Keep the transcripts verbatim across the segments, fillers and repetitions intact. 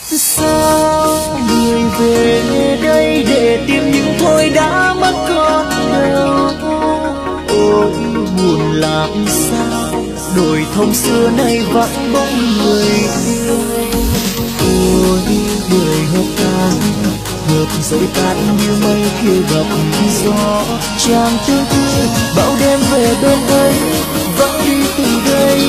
Sao người về đây để tìm những thôi đã mất còn đâu. Ôi buồn làm sao đồi thông xưa nay vẫn bóng người yêu. Ôi đời hợp tan hợp dối tan như mây kia gặp gió. Chàng tương tư bão đêm về bên ấy vẫn đi từ đây.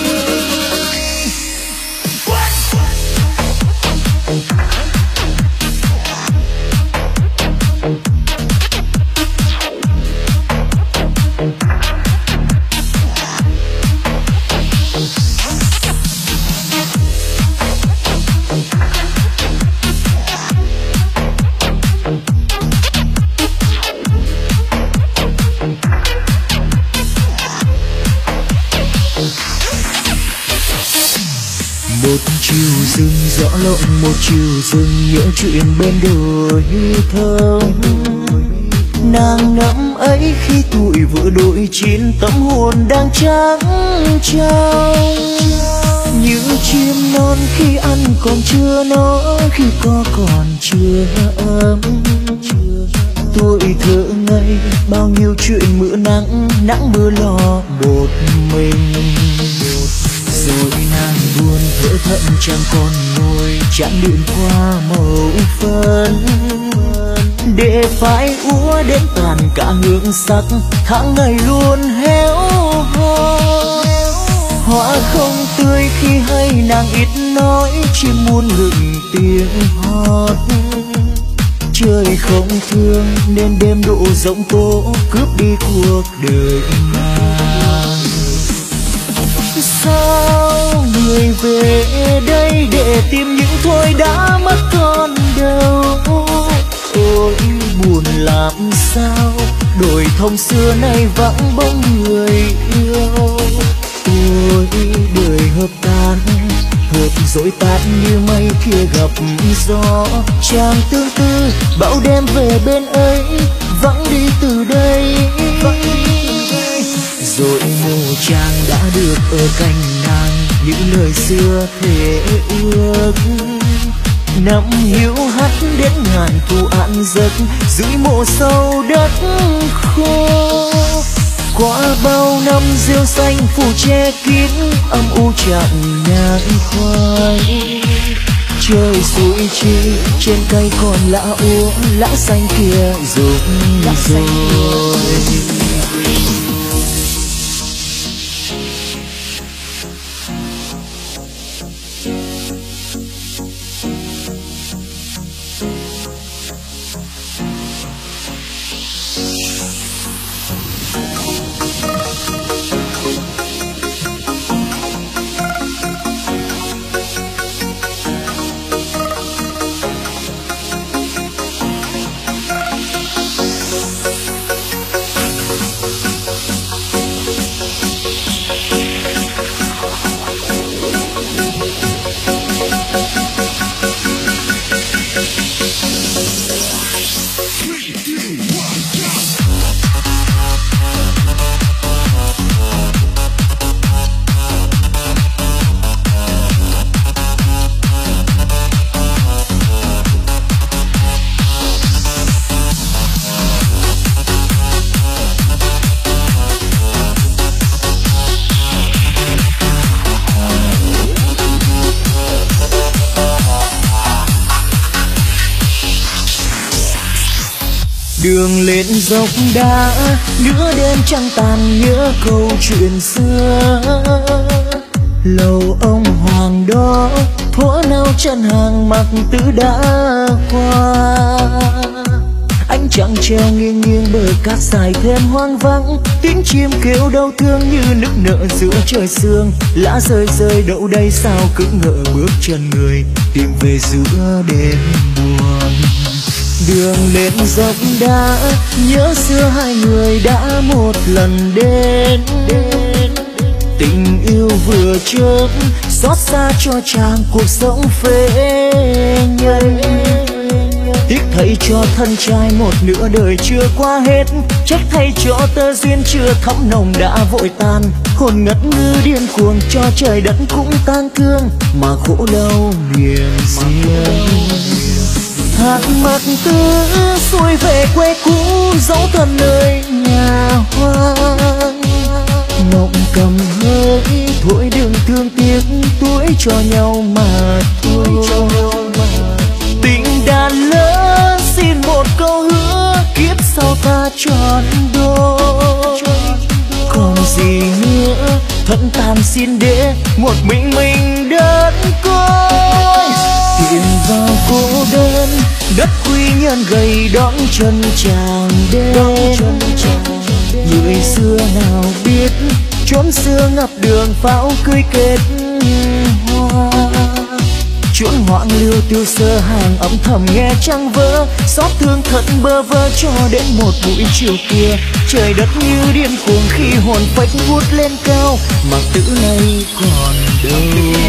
Một chiều rừng rõ lộn một chiều rừng nhớ chuyện bên đồi thơm. Nàng ngẫm ấy khi tuổi vừa đội chín tâm hồn đang trắng trong. Như chim non khi ăn còn chưa no khi có còn chưa ấm. Tuổi thơ ngây bao nhiêu chuyện mưa nắng nắng mưa lo một mình. Rồi nàng buồn thở thận chẳng còn ngồi chán điện qua màu phấn. Để phai úa đến tàn cả hương sắc tháng ngày luôn héo hon. Hoa không tươi khi hay nàng ít nói chim muôn ngừng tiếng hót. Trời không thương nên đêm độ giông tố cướp đi cuộc đời nàng. Sao người về đây để tìm những thôi đã mất còn đâu. Ôi buồn làm sao đồi thông xưa nay vắng bóng người yêu. Ôi đời hợp tan hợp dối tan như mây kia gặp gió. Chàng tương tư bão đêm về bên ấy vắng đi từ đây. Rồi mù chàng đã được ở cạnh nàng những lời xưa thề ước. Năm hiu hắt đến ngàn thu ăn giấc dưới mộ sâu đất khô. Qua bao năm rêu xanh phủ che kín âm u chạm nhang khoai. Trời suối chi trên cây còn lá úa lá xanh kia rụng rồi. Đường lên dốc đá nửa đêm trăng tàn nhớ câu chuyện xưa. Lầu ông hoàng đó thuở nào chân hàng mặc tứ đã qua. Ánh trăng treo nghiêng nghiêng bờ cát dài thêm hoang vắng. Tiếng chim kêu đau thương như nức nở giữa trời sương. Lá rơi rơi đậu đây sao cứ ngỡ bước chân người tìm về giữa đêm buồn. Đường lên dốc đá nhớ xưa hai người đã một lần đến. Tình yêu vừa chớp xót xa cho chàng cuộc sống phê nhân. Tiếc thay cho thân trai một nửa đời chưa qua hết. Trách thay cho tơ duyên chưa thắm nồng đã vội tan. Hồn ngất ngư điên cuồng cho trời đất cũng tan thương. Mà khổ đau miền riêng. gạt mặt tư xuôi về quê cũ dấu thân nơi nhà hoang. Mộng cầm hơi thôi đừng thương tiếc tuổi cho nhau mà thôi. Tình đàn lớn xin một câu hứa kiếp sau ta tròn đôi. Còn gì nữa thân tàn xin để một mình mình đơn côi. Tiền vào cô đơn đất quy nhân gầy đón chân chàng đến. Người xưa nào biết chốn xưa ngập đường pháo cưới kết hoa. Chuỗi hoang lưu tiêu sơ hàng ấm thầm nghe trăng vỡ. Xót thương thật bơ vơ cho đến một buổi chiều kia. Trời đất như điên cuồng khi hồn phách vút lên cao. Mặc tử này còn đâu.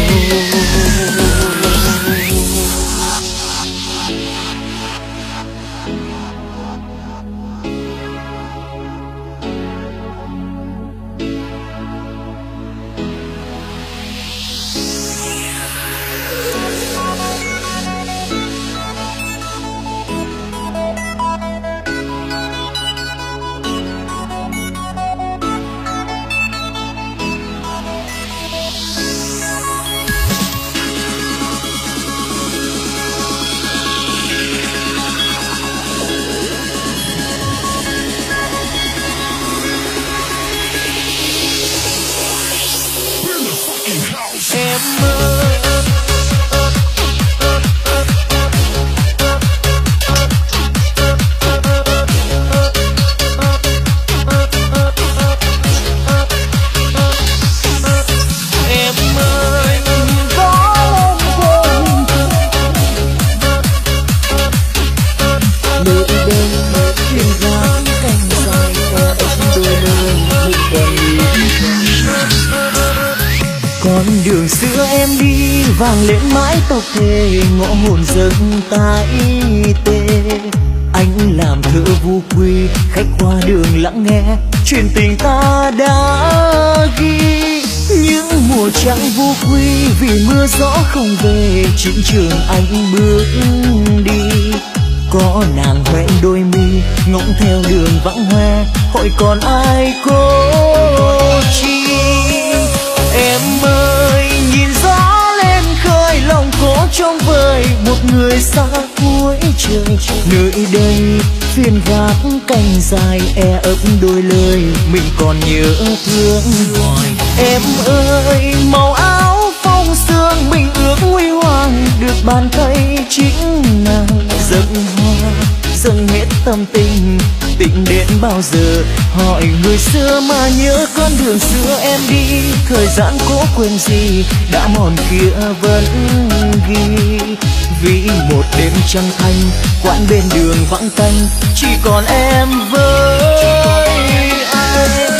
Đường xưa em đi vang lên mãi tóc thề ngõ hồn dâng tái tê. Anh làm thơ vu quy khách qua đường lắng nghe chuyện tình ta đã ghi. Những mùa trăng vu quy vì mưa gió không về chiến trường anh bước đi. Có nàng hoen đôi mi ngóng theo đường vắng hoe hỏi còn ai cố chi. Em ơi nhìn gió lên khơi lòng cố trong vời một người xa cuối trời. Nơi đây phiên gác cành dài e ấp đôi lời mình còn nhớ thương hoài. Em ơi màu áo phong sương mình ước huy hoàng được bàn tay chính nàng dâng hoa dâng hết tâm tình. Tình đến bao giờ hỏi người xưa mà nhớ con đường xưa em đi. Thời gian cố quên gì đã mòn kia vẫn ghi. Vì một đêm trăng thanh quán bên đường vắng tanh chỉ còn em với anh.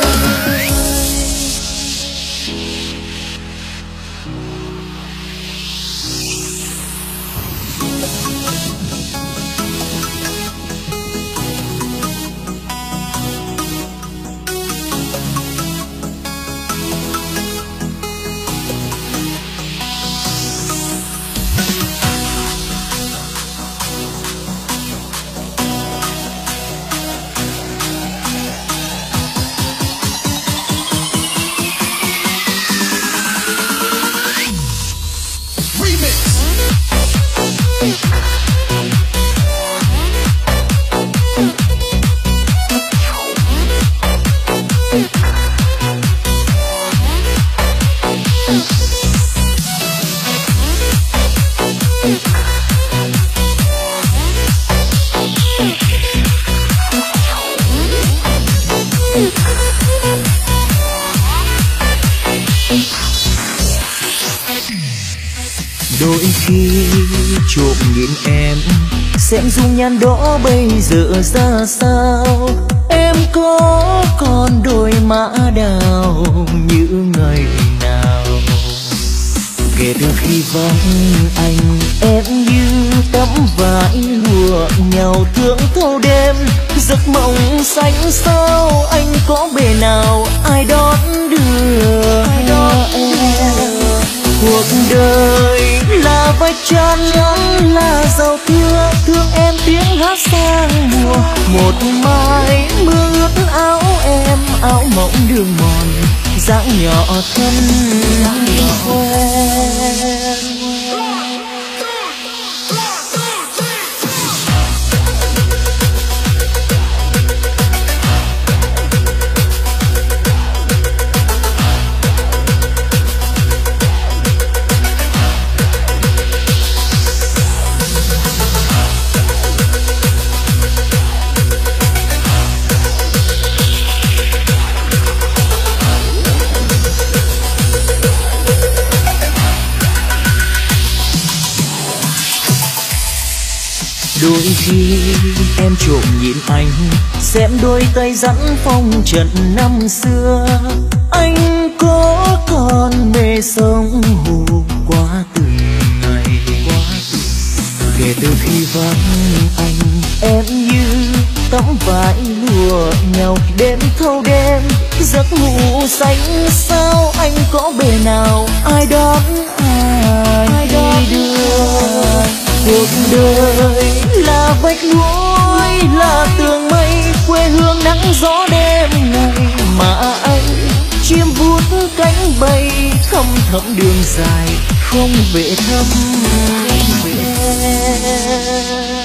Đôi khi trộm nhìn em xem dung nhan đó bây giờ ra sao. Em có còn đôi má đào như ngày nào. Kể từ khi vắng anh em như tấm vải lụa nhau thương thâu đêm. Giấc mộng xanh sao anh có bề nào ai đón đưa em. Cuộc đời là vách chắn là dấu thương, thương em tiếng hát sang mùa. Một mai mưa ướt áo em, áo mỏng đường mòn, dáng nhỏ thân quen. Đôi khi em trộm nhìn anh, xem đôi tay dắt phong trần năm xưa. Anh có còn mê sông hồ qua từng ngày, kể từ khi vắng anh em như tấm vải lụa nhau. Đêm thâu đêm giấc ngủ xanh sao, anh có bề nào ai đón ai, ai đưa. Cuộc đời là vách núi, là tường mây, quê hương nắng gió đêm ngày. Mà anh chim vút cánh bay, thăm thẳm đường dài không về thăm em.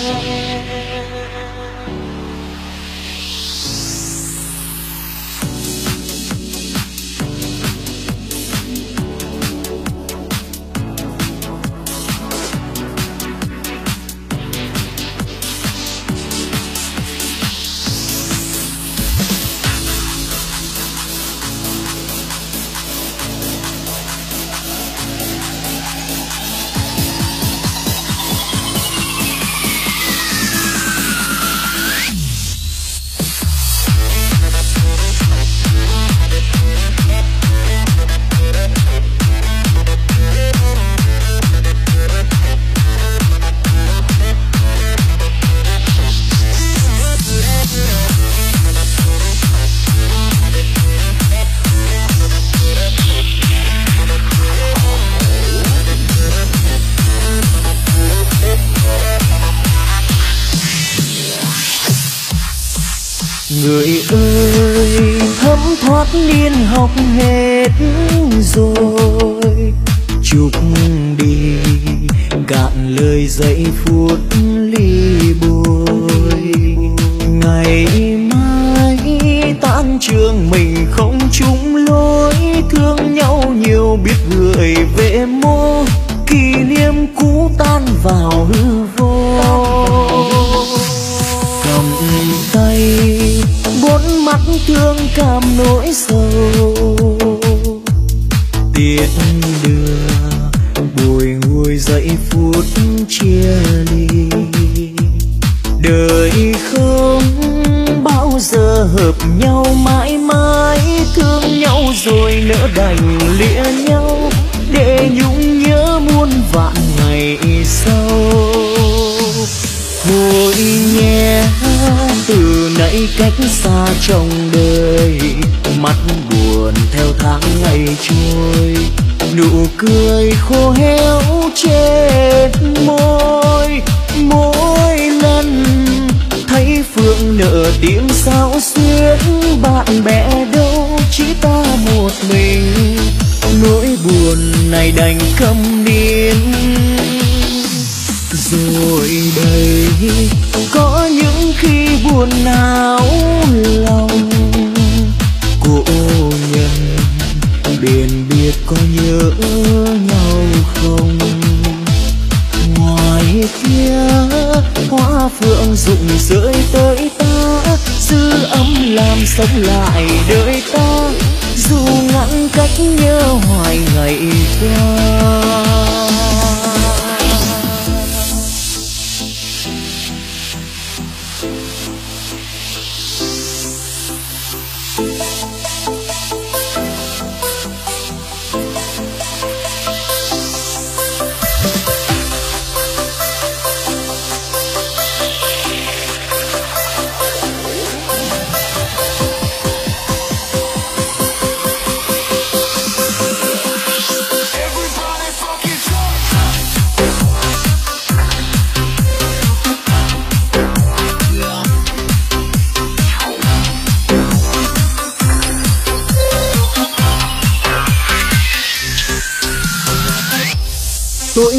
Người ơi thấm thoát niên học hết rồi, chúc đi cạn lời giây phút ly bồi. Ngày mai tan trường mình không chung lối, thương nhau nhiều biết gửi về mô, kỷ niệm cũ tan vào hư vô. Cầm tay bốn mắt thương cảm nỗi sầu, tiễn đưa bồi hồi giây phút chia ly. Đời không bao giờ hợp nhau mãi mãi, thương nhau rồi nỡ đành lìa nhau, để nhung nhớ muôn vạn ngày sau. Thôi nhé từ nãy cách xa trong đời, mắt buồn theo tháng ngày trôi, nụ cười khô héo trên môi. Mỗi lần thấy Phương nở tiếng sao xuyến, bạn bè đâu chỉ ta một mình, nỗi buồn này đành câm nín. Rồi đây có những khi buồn não lòng, cô nhân biển biệt có nhớ nhau không? Ngoài kia hoa phượng rụng rơi tới ta, dư âm làm sống lại đời ta, dù ngăn cách nhớ hoài ngày qua.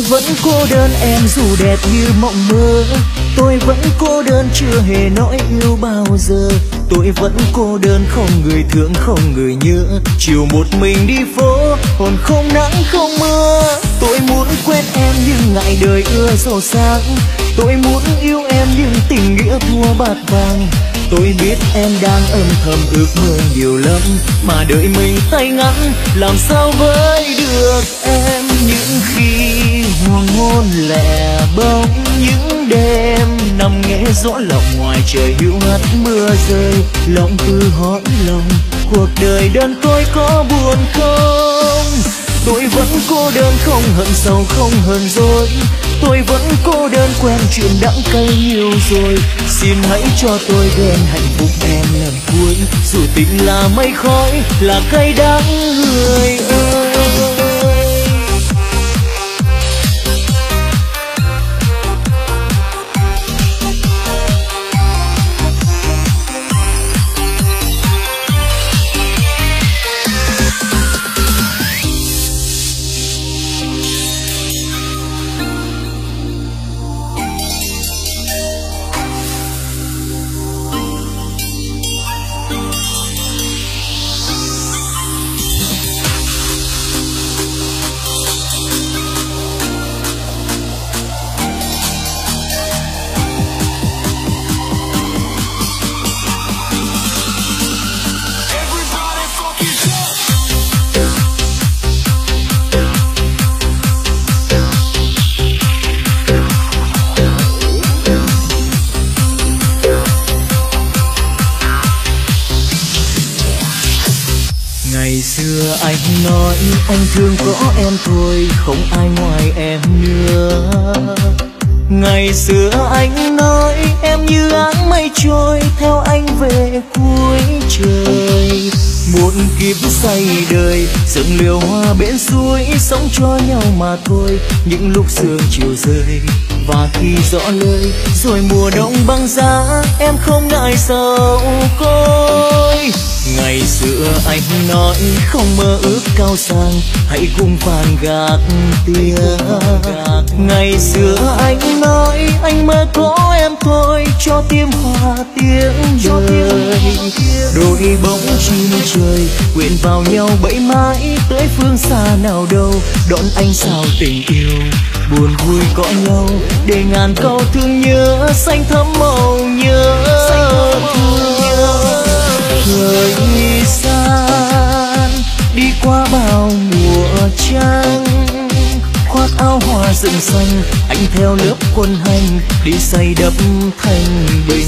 vẫn cô đơn em dù đẹp như mộng mơ. Tôi vẫn cô đơn chưa hề nói yêu bao giờ. Tôi vẫn cô đơn không người thương không người nhớ. Chiều một mình đi phố hồn không nắng không mưa. Tôi muốn quen em nhưng ngại đời ưa giàu sang. Tôi muốn yêu em nhưng tình nghĩa thua bạc vàng. Tôi biết em đang âm thầm ước mơ nhiều lắm, mà đợi mình tay ngắn làm sao với được em. Những khi hoàng hôn lẻ bóng, những đêm nằm nghe gió lòng ngoài trời hiu hắt mưa rơi, lòng cứ hỏi lòng cuộc đời đơn côi có buồn không. Tôi vẫn cô đơn không hận sầu không hờn dỗi. Tôi vẫn cô đơn quen chuyện đắng cay nhiều rồi. Xin hãy cho tôi ghen hạnh phúc em lần cuối, dù tình là mây khói là cay đắng người ơi. Ngày xưa anh nói anh thương có em thôi, không ai ngoài em nữa. Ngày xưa anh nói em như áng mây trôi, theo anh về cuối trời. Một kiếp say đời, dựng liều hoa bên suối, sống cho nhau mà thôi. Những lúc sương chiều rơi và khi gió lơi, rồi mùa đông băng giá, em không ngại sầu côi. Ngày xưa anh nói không mơ ước cao sang, hãy cùng phàn gác tiếng. Ngày xưa anh nói anh mơ có em thôi, cho tim hòa tiếng đời. Đôi bóng chim trời quyện vào nhau bẫy mãi, tới phương xa nào đâu đón anh sao tình yêu. Buồn vui có nhau để ngàn câu thương nhớ, xanh thắm màu nhớ. Thời gian đi qua bao mùa trăng, khoác áo hoa rừng xanh, anh theo lớp quân hành đi xây đắp thành bình.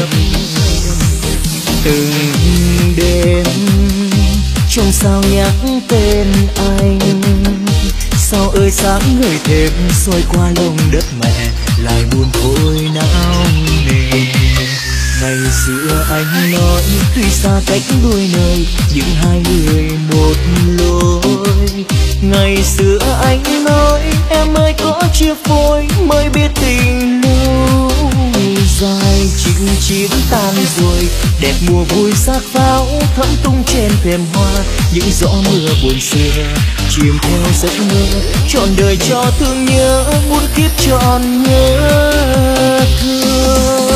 Từng đêm trong sao nhắc tên anh, sao ơi sáng người thêm soi qua lông đất mẹ, lại buồn thôi não nề. Ngày xưa anh nói tuy xa cách đôi nơi, nhưng hai người một lối. Ngày xưa anh nói em ơi có chia phôi, mới biết tình lâu dài. Chinh chiến tan rồi, đẹp mùa vui xác pháo thấm tung trên thềm hoa. Những gió mưa buồn xưa chìm theo giấc mơ, trọn đời cho thương nhớ, muôn kiếp trọn nhớ thương.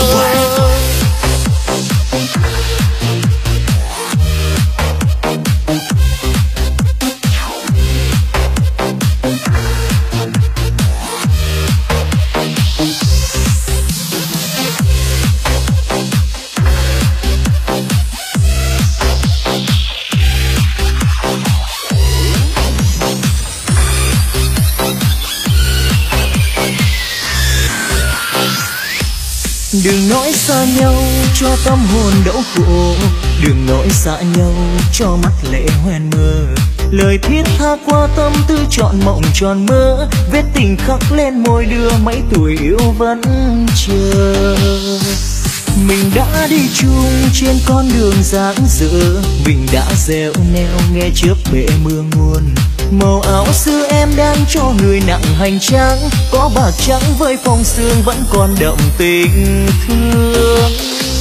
Đừng nói xa nhau cho tâm hồn đau khổ, đừng nói xa nhau cho mắt lệ hoen mơ. Lời thiết tha qua tâm tư trọn mộng tròn mơ, vết tình khắc lên môi đưa mấy tuổi yêu vẫn chờ. Mình đã đi chung trên con đường dáng dở, mình đã gieo neo nghe chớp bể mưa nguồn. Màu áo xưa em đang cho người nặng hành trang, có bạc trắng với phong sương vẫn còn đậm tình thương.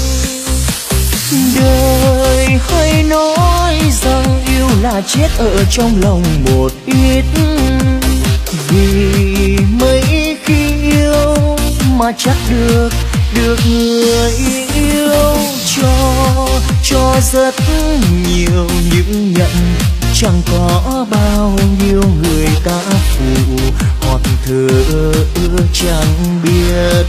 Đời hay nói rằng yêu là chết ở trong lòng một ít, Vì mấy khi yêu mà chắc được được người yêu cho cho rất nhiều nhưng nhận chẳng có bao nhiêu người ta phụ hoặc thờ ơ chẳng biết.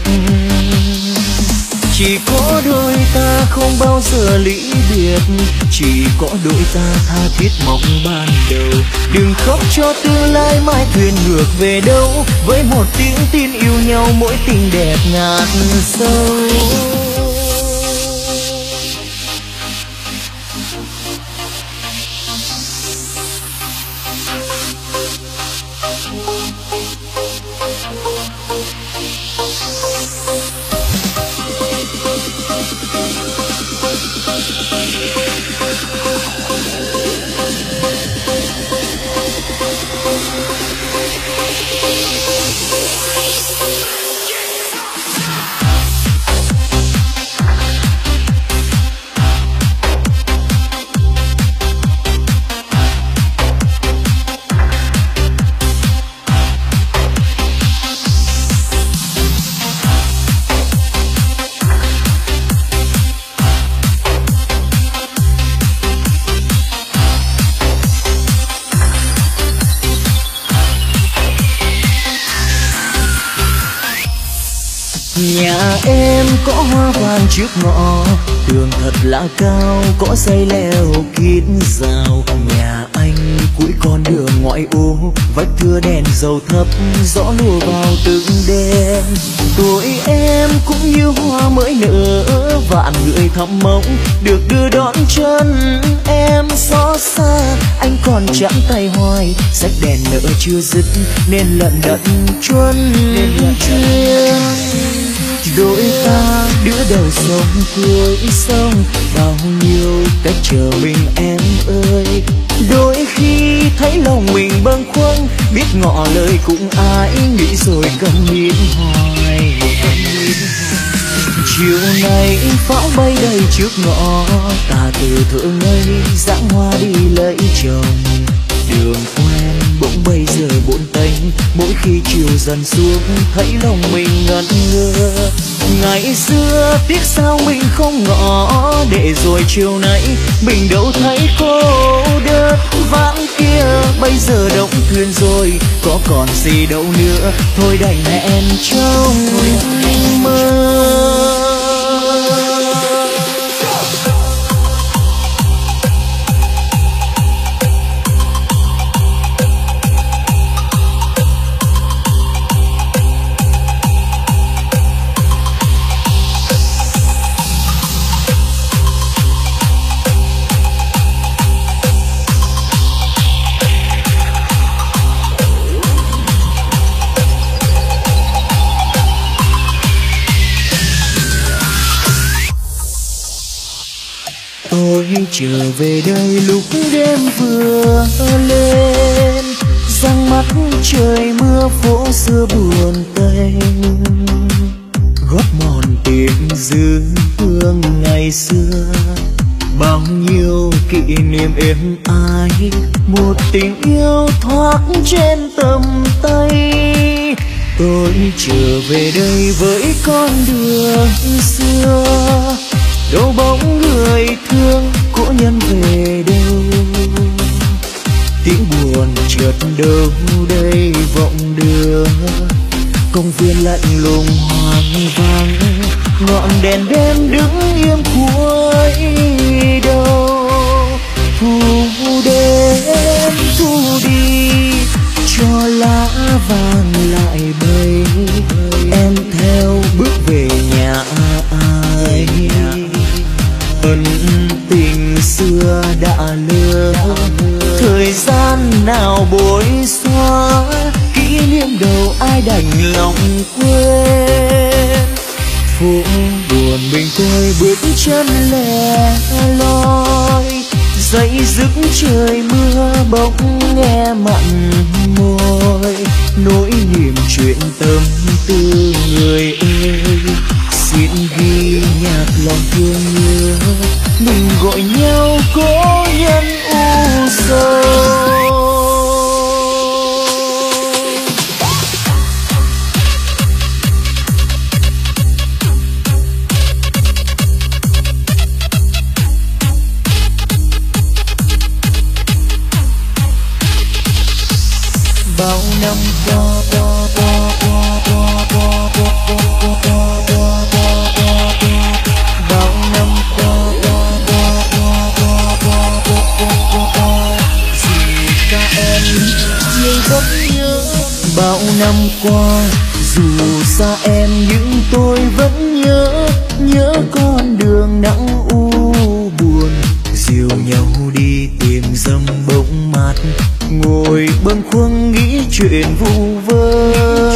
Chỉ có đôi ta không bao giờ lý biệt, chỉ có đôi ta tha thiết mộng ban đầu. Đừng khóc cho tương lai mai thuyền ngược về đâu, với một tiếng tin yêu nhau mỗi tình đẹp ngàn sâu. Nhà em có hoa vàng trước ngõ, tường thật là cao, có dây leo kín rào. Nhà anh cuối con đường ngoại ô, vách thưa đèn dầu thấp, gió lùa vào từng đêm. Tuổi em cũng như hoa mới nở, vạn người thắm mộng được đưa đón chân em. Xót xa anh còn chẳng tay hoài, sách đèn nợ chưa dứt nên lận đận chuân chuyên. Đôi ta đứa đầu sông cuối sông, bao nhiêu cách chờ mình em ơi. Đôi khi thấy lòng mình bâng khuâng, biết ngỏ lời cũng ai nghĩ rồi cầm nhịn hoài. Chiều nay pháo bay đầy trước ngõ, ta từ thở ngây dãng hoa đi lấy chồng. Đường quen bỗng bây giờ bộn tênh, mỗi khi chiều dần xuống thấy lòng mình ngẩn ngơ. Ngày xưa tiếc sao mình không ngỏ, để rồi chiều nay mình đâu thấy cô đơn. Vãn kia bây giờ đóng thuyền rồi, có còn gì đâu nữa, thôi đành hẹn trong mơ. Tôi trở về đây lúc đêm vừa lên, răng mắt trời mưa phố xưa buồn tênh. Gót mòn tìm dư hương ngày xưa, bao nhiêu kỷ niệm êm ái, một tình yêu thoát trên tầm tay. Tôi trở về đây với con đường xưa, đâu bóng người thương cũ nhân về đâu. Tiếng buồn chợt đâu đây vọng đưa, công viên lạnh lùng hoang vắng, ngọn đèn đêm đứng im cuối đầu. Thu đến thu đi cho lá vàng lại bay, em theo bước về nhà ai. Ân tình xưa đã lừa, thời gian nào bối xóa, kỷ niệm đâu ai đành lòng quên. Phố buồn mình tôi bước chân lẻ loi, dậy dứt trời mưa bỗng nghe mặn môi. Nỗi niềm chuyện tâm tư người ơi, xin ghi nhạc lòng thương nhớ, mình gọi nhau cố nhân u sầu. Bao năm qua dù xa em nhưng tôi vẫn nhớ, nhớ con đường nắng u buồn, dìu nhau đi tìm dâm bóng mát, ngồi bâng khuâng nghĩ chuyện vu vơ.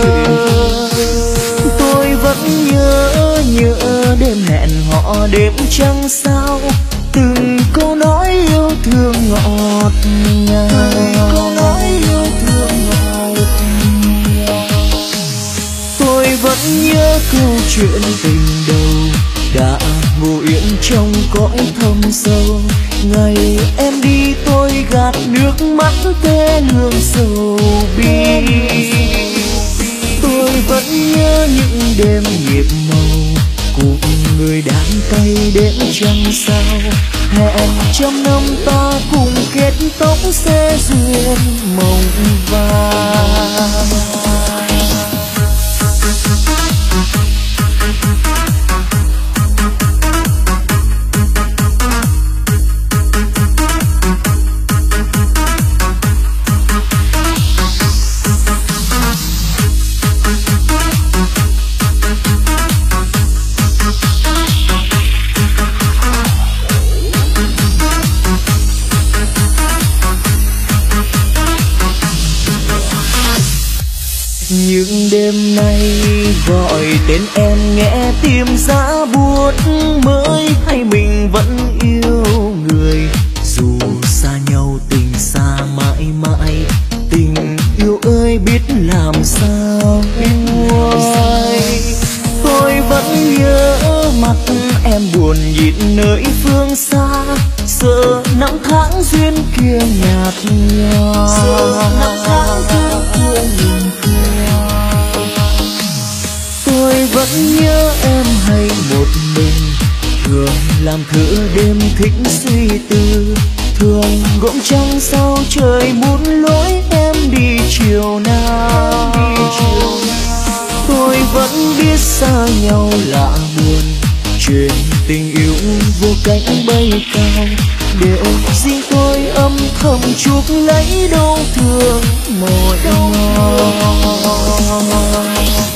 Tôi vẫn nhớ, nhớ đêm hẹn hò đêm trăng sao, từng câu nói yêu thương ngọt ngào, từng câu nói yêu thương ngọt ngào. Tôi vẫn nhớ câu chuyện tình đầu đã ngủ yên trong cõi thâm sâu. Ngày em đi tôi gạt nước mắt thê lương sầu bi. Tôi vẫn nhớ những đêm nhịp màu cùng người đàn tay đến trăng sao. Hẹn trăm năm ta cùng kết tóc sẽ duyên mộng vàng. Nhưng đêm nay gọi tên em nghe tim giá buốt, mới hay mình vẫn yêu người. Dù xa nhau tình xa mãi mãi, tình yêu ơi biết làm sao nguôi. Tôi vẫn nhớ mặt em buồn nhịn nơi phương xa, sợ năm tháng duyên kia nhạt nhòa, sợ năm tháng duyên kia nhìn kia. Tôi vẫn nhớ em hay một mình, thường làm thử đêm thích suy tư, thường gỗng trăng sau trời muốn lối em đi chiều nào. Tôi vẫn biết xa nhau lạ buồn, chuyện tình yêu vô cánh bay cao, để riêng tôi âm thầm chuốc lấy đau thương một ngày.